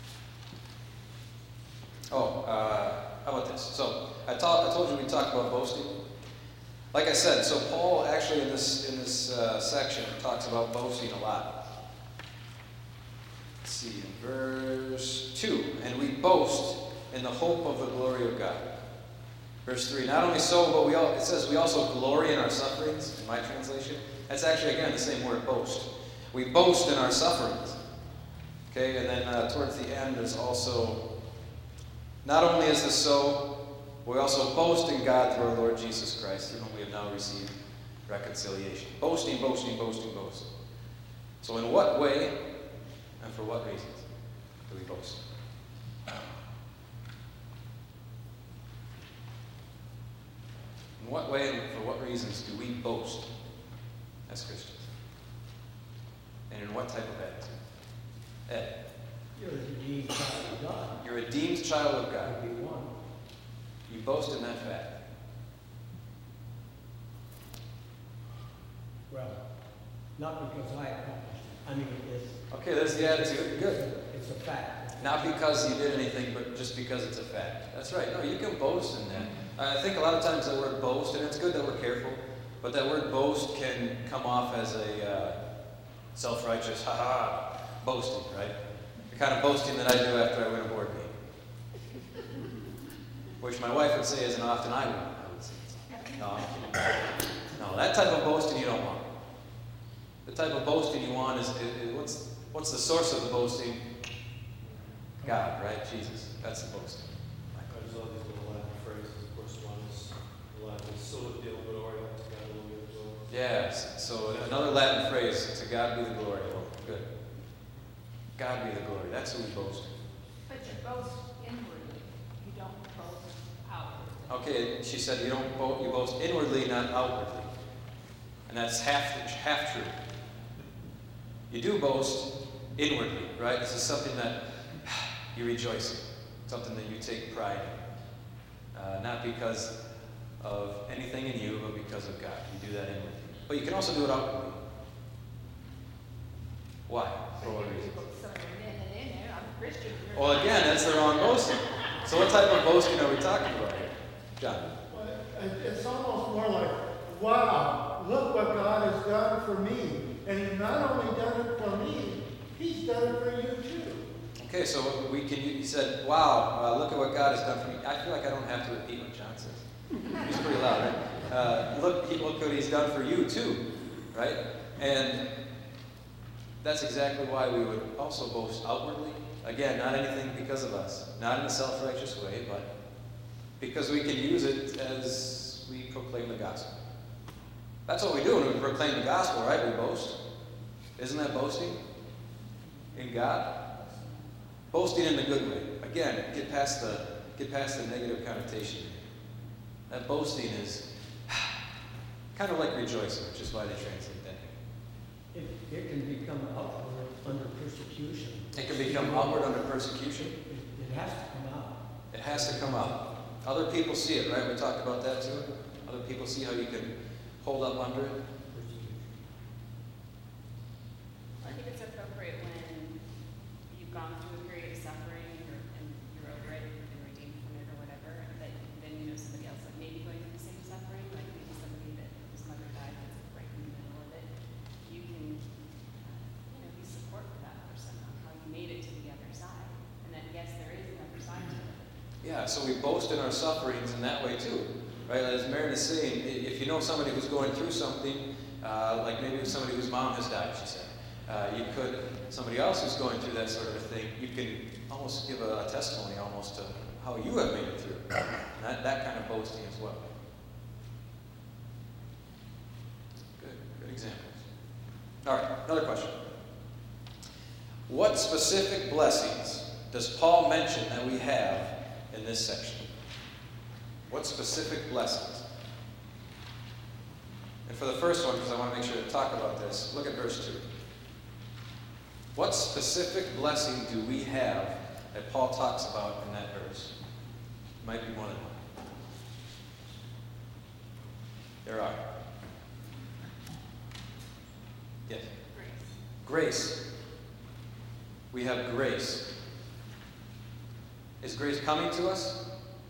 Oh, uh, how about this? So I, talk, I told you we talked about boasting. Like I said, so Paul actually in this in this uh, section talks about boasting a lot. Let's see, in verse two, and we boast in the hope of the glory of God. Verse three, not only so, but we all, it says we also glory in our sufferings, in my translation. That's actually, again, the same word, boast. We boast in our sufferings. Okay, and then uh, towards the end, there's also, not only is this so, we also boast in God through our Lord Jesus Christ, through whom we have now received reconciliation. Boasting, boasting, boasting, boasting. So in what way and for what reasons do we boast? In what way and for what reasons do we boast as Christians? And in what type of attitude? Ed. You're a redeemed child of God. You're a redeemed child of God. Everyone. You boast in that fact. Well, not because I accomplished it. I mean, it's. Okay, there's the attitude. Good. It's a fact. Not because you did anything, but just because it's a fact. That's right. No, you can boast in that. I think a lot of times the word boast, and it's good that we're careful, but that word boast can come off as a uh, self-righteous, ha-ha, boasting, right? The kind of boasting that I do after I win a board game. Which my wife would say isn't often I win. I would say. No, I'm kidding. No, that type of boasting you don't want. The type of boasting you want is, is, is what's, what's the source of the boasting? God, right? Jesus. That's the boasting. I just love these little Latin phrases. Of course, one is Latin, soli Deo gloria, to God will be the glory. Yes. So another Latin phrase, to God be the glory. Oh, good. God be the glory. That's who we boast. But you boast inwardly. You don't boast outwardly. Okay, she said you don't boast, you boast inwardly, not outwardly. And that's half, half true. You do boast inwardly, right? This is something that you rejoice in, something that you take pride in. Uh, not because of anything in you, but because of God. You do that inwardly. But you can also do it outwardly. Why? For what reason? I'm a Christian. Well, again, that's the wrong boasting. So what type of boasting are we talking about here? John? Well, it- It's almost more like, wow, look what God has done for me. And He's not only done it for me, He's done it for you too. Okay, so we can. You said, "Wow, uh, look at what God has done for me." I feel like I don't have to repeat what John says. He's pretty loud, right? Uh, look, he, look what He's done for you too, right? And that's exactly why we would also boast outwardly. Again, not anything because of us, not in a self-righteous way, but because we can use it as we proclaim the gospel. That's what we do when we proclaim the gospel, right? We boast. Isn't that boasting? In God? Boasting in the good way. Again, get past the get past the negative connotation. That boasting is kind of like rejoicing, which is why they translate that. It, it can become outward under persecution. It can become outward under persecution. It, it has to come out. It has to come out. Other people see it, right? We talked about that too. Other people see how you can hold up under it. I think it's appropriate when you've gone through a period of suffering or, and you're over it, you've been redeemed from it or whatever, that then you know somebody else that may be going through the same suffering, like maybe somebody that whose mother died that's right in the middle of it. You can, uh, you know, be support for that person on how you made it to the other side. And that, yes, there is another side to it. Yeah, so we boast in our sufferings in that way too. Right? As Marion is saying, if you know somebody who's going through something, uh, like maybe somebody whose mom has died, she said, uh, you could, somebody else who's going through that sort of a thing, you can almost give a, a testimony almost to how you have made it through. That, that kind of boasting as well. Good, good examples. All right, another question. What specific blessings does Paul mention that we have in this section? What specific blessings? And for the first one, because I want to make sure to talk about this, look at verse two. What specific blessing do we have that Paul talks about in that verse? Might be one of them. There are. Yes? Grace. Grace. We have grace. Is grace coming to us?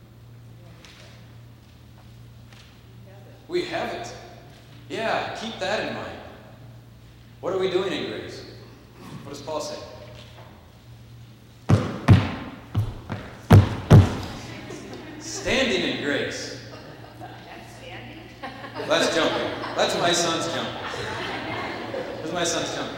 We have it. Yeah, keep that in mind. What are we doing in grace? What does Paul say? Standing in grace. That's jumping. That's my son's jumping. That's my son's jumping.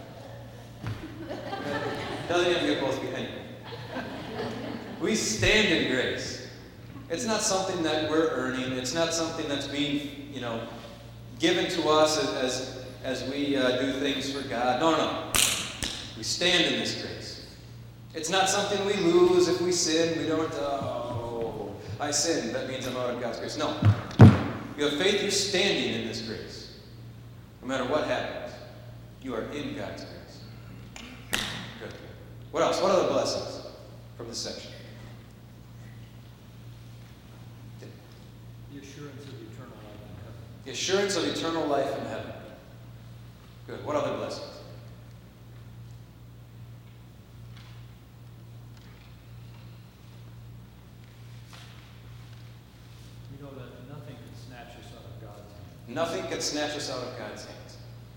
Doesn't even get both feet. Anyway. We stand in grace. It's not something that we're earning. It's not something that's being, you know, given to us as as, as we uh, do things for God. No, no, no. We stand in this grace. It's not something we lose if we sin. We don't, oh, I sinned. That means I'm out of God's grace. No. You have faith, you're standing in this grace. No matter what happens, you are in God's grace. Good. What else? What other blessings from this section? The assurance of eternal life in heaven. The assurance of eternal life in heaven. Good. What other blessings? We know that nothing can snatch us out of God's hand. Nothing can snatch us out of God's hands.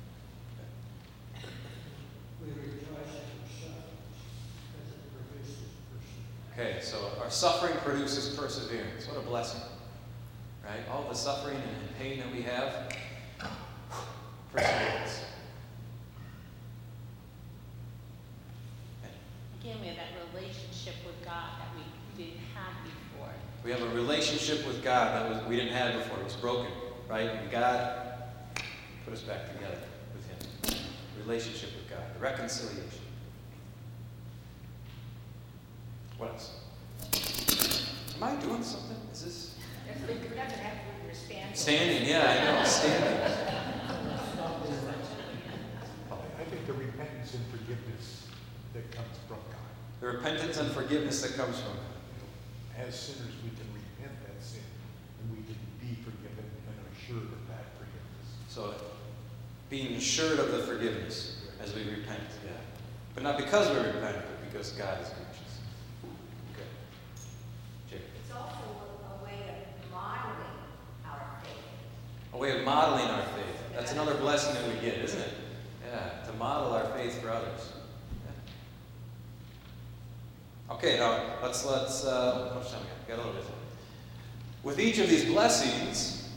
We rejoice in our sufferings because it produces perseverance. Okay, so our suffering produces perseverance. What a blessing. Right? All the suffering and pain that we have, perseverance. Again, we have that relationship with God that we didn't have before. We have a relationship with God that was, we didn't have before. It was broken, right? And God put us back together with Him. Relationship with God, the reconciliation. What else? Am I doing something? Is this It doesn't have to be your stand. standing? Yeah, I know, standing. I think the repentance and forgiveness that comes from God. The repentance and forgiveness that comes from God. As sinners, we can repent that sin, and we can be forgiven and assured of that forgiveness. So, being assured of the forgiveness as we repent, yeah. But not because we repent, but because God is gracious. Okay. Jay. It's also a, a way of modeling our faith. A way of modeling our faith. That's another blessing that we get, isn't it? Yeah, to model our faith for others. Yeah. Okay, now let's let's. Uh, how much time we got? We got a little bit. With each of these blessings,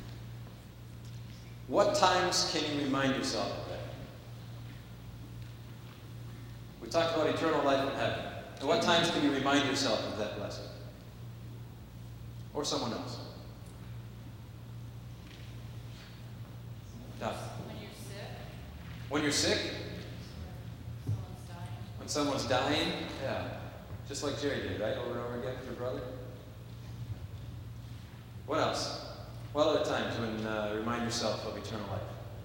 what times can you remind yourself of that? We talked about eternal life in heaven. At what times can you remind yourself of that blessing? Or someone else? No. When you're sick, When you're sick? someone's dying. When someone's dying? Yeah. Just like Jerry did, right? Over and over again with your brother? What else? What other times when uh, remind yourself of eternal life?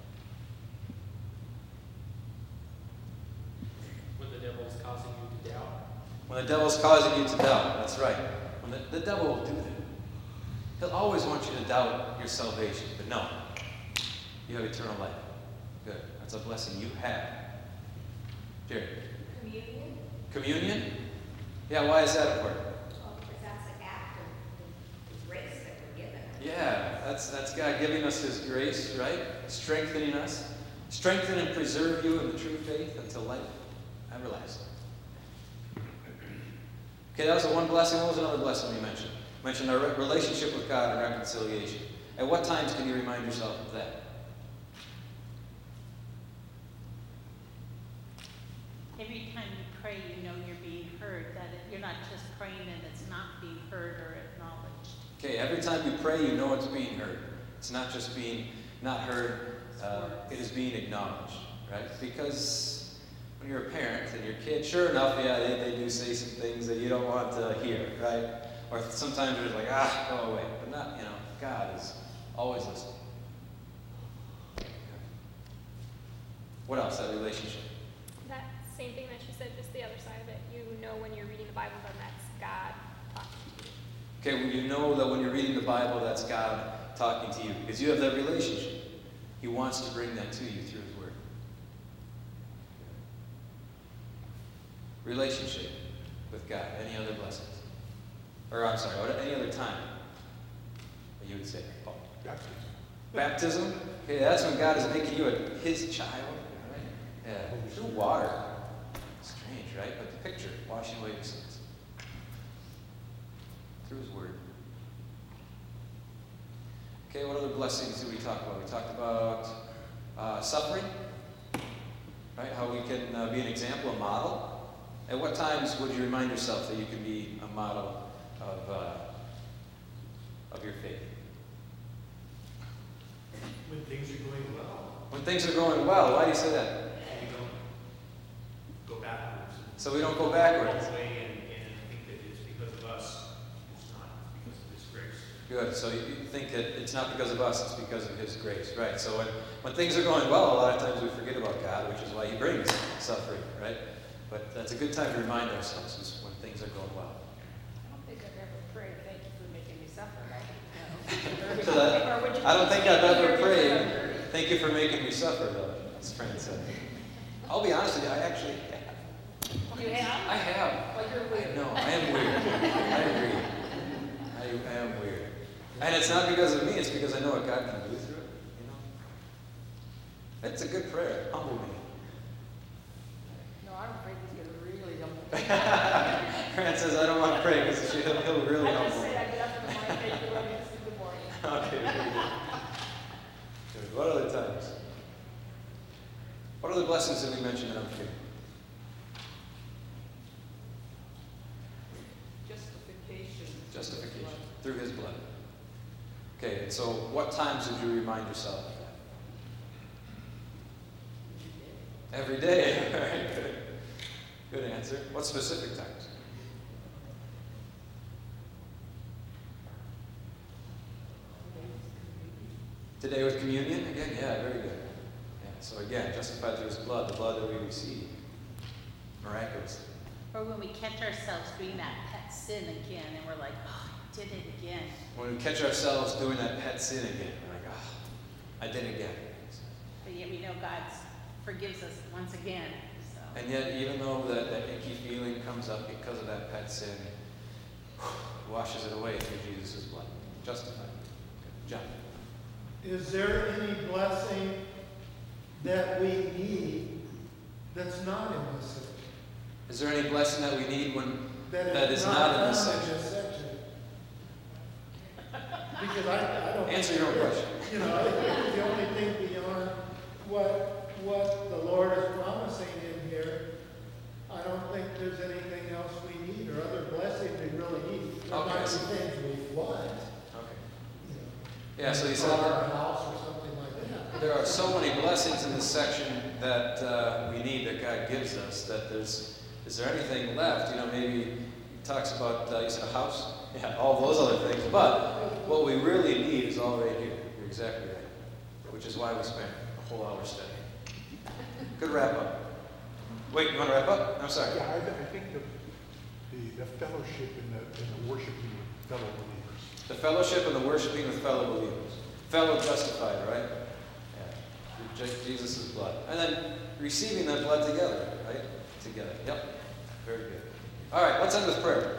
When the devil is causing you to doubt. When the devil's causing you to doubt. That's right. When the, the devil will do that. He'll always want you to doubt your salvation. But no. You have eternal life. Good. That's a blessing you have. Jerry. Communion, Communion? Yeah, why is that important? well, because that's an act of the- the grace that we're given. Yeah, that's that's God giving us His grace, right? Strengthening us. Strengthen and preserve you in the true faith until life everlasting. Okay, that was the one blessing. What was another blessing we mentioned? We mentioned our re- relationship with God and reconciliation. At what times can you remind yourself of that? Every time you pray, you know you're being heard, that it- you're not just praying and it's not being heard or acknowledged. Okay, every time you pray, you know it's being heard. It's not just being not heard, uh, it is being acknowledged, right? Because when you're a parent and your kid, sure enough, yeah, they, they do say some things that you don't want to hear, right? Or sometimes they're like, ah, go away. But not, you know, God is always listening. What else, that relationship? That same thing that you said, just the other side of it. You know when you're reading the Bible, then that's God talking to you. Okay, well, you know that when you're reading the Bible, that's God talking to you because you have that relationship. He wants to bring that to you through His Word. Relationship with God. Any other blessings? Or, I'm sorry, what, any other time that you would say? Oh. Baptism. Baptism? Okay, that's when God is making you a, His child. Right? Yeah, through water. Strange, right? But the picture, washing away your sins. Through His Word. Okay, what other blessings did we talk about? We talked about uh, suffering, right? How we can uh, be an example, a model. At what times would you remind yourself that you can be a model of, uh, of your faith? When things are going well, When things are going well. Why do you say that? you don't go backwards. So we don't go backwards. Away and, and think that it's because of us. It's not because of His grace. Good. So you think that it's not because of us, it's because of His grace, right? So when, when things are going well, a lot of times we forget about God, which is why He brings suffering, right? But that's a good time to remind ourselves is when things are going well. I don't think I've ever prayed, thank you for making me suffer, right? So that, I don't think I've ever prayed, thank you for making me suffer, though, as Fran said. I'll be honest with you, I actually have. You have? I have. Well, you're weird. No, I am weird. I agree. I, I am weird. And it's not because of me, it's because I know what God can do through it, you know? It's a good prayer. Humble me. No, I'm afraid he's going to really humble me. Fran says, I don't want to pray because he'll, he'll really I humble just me. say I get up in the morning, take the running in the morning. Okay, very good. Good. What other times? What other blessings did we mention that I'm forgetting? Justification. Justification. Through His blood. Okay, and so what times did you remind yourself of that? Every day. All right, good. Good answer. What specific times? Today with communion? Again, yeah, very good. Yeah, so again, justified through His blood, the blood that we receive. Miraculously. Or when we catch ourselves doing that pet sin again and we're like, oh, I did it again. When we catch ourselves doing that pet sin again, we're like, oh, I did it again. But yet we know God forgives us once again. So. And yet, even though that, that icky feeling comes up because of that pet sin, washes it away through Jesus' blood. Justified. Okay. John. Is there any blessing that we need that's not in this section? Is there any blessing that we need when That, that is not, in this found section? in this section? Because I, I don't. Answer your own question. You know, I think the only thing beyond what, what the Lord is promising in here, I don't think there's anything else we need or other blessings we really need. There Okay. might be things we want. Okay. You know, Yeah, so you said buy there, a house or something like that. there are so many blessings in this section that uh, we need, that God gives us, that there's, is there anything left? You know, maybe He talks about, uh, you said a house? Yeah, all those other things. But what we really need is all right here. You're exactly right. Which is why we spent a whole hour studying. Good wrap up. Wait, you want to wrap up? I'm sorry. Yeah, I, I think the, the, the fellowship and the, and the worshiping with fellow believers. The fellowship and the worshiping with fellow believers. Fellow justified, right? Yeah. Through Jesus' blood. And then receiving that blood together, right? Together. Yep. Very good. All right, let's end with prayer.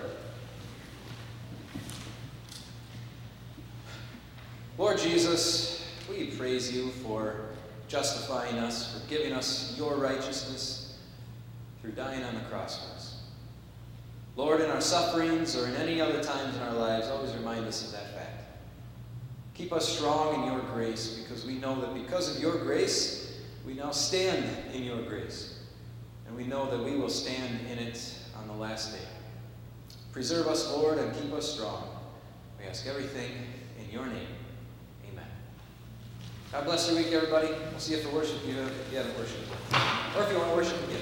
Lord Jesus, we praise You for justifying us, for giving us Your righteousness through dying on the cross for us. Lord, in our sufferings or in any other times in our lives, always remind us of that fact. Keep us strong in Your grace, because we know that because of Your grace, we now stand in Your grace. And we know that we will stand in it on the last day. Preserve us, Lord, and keep us strong. We ask everything in Your name. Amen. God bless your week, everybody. We'll see you for worship if you haven't worshiped. Or if you want to worship again.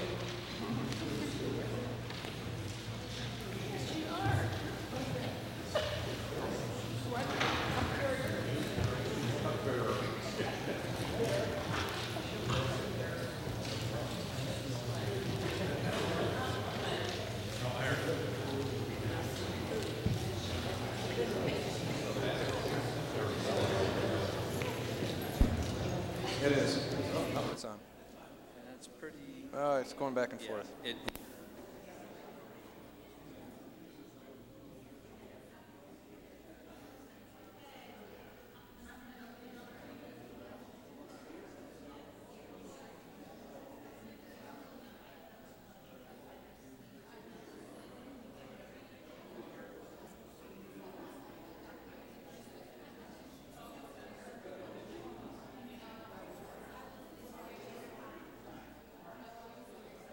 It is. Oh, it's on. That's pretty. Oh, it's going back and Yeah, forth. it,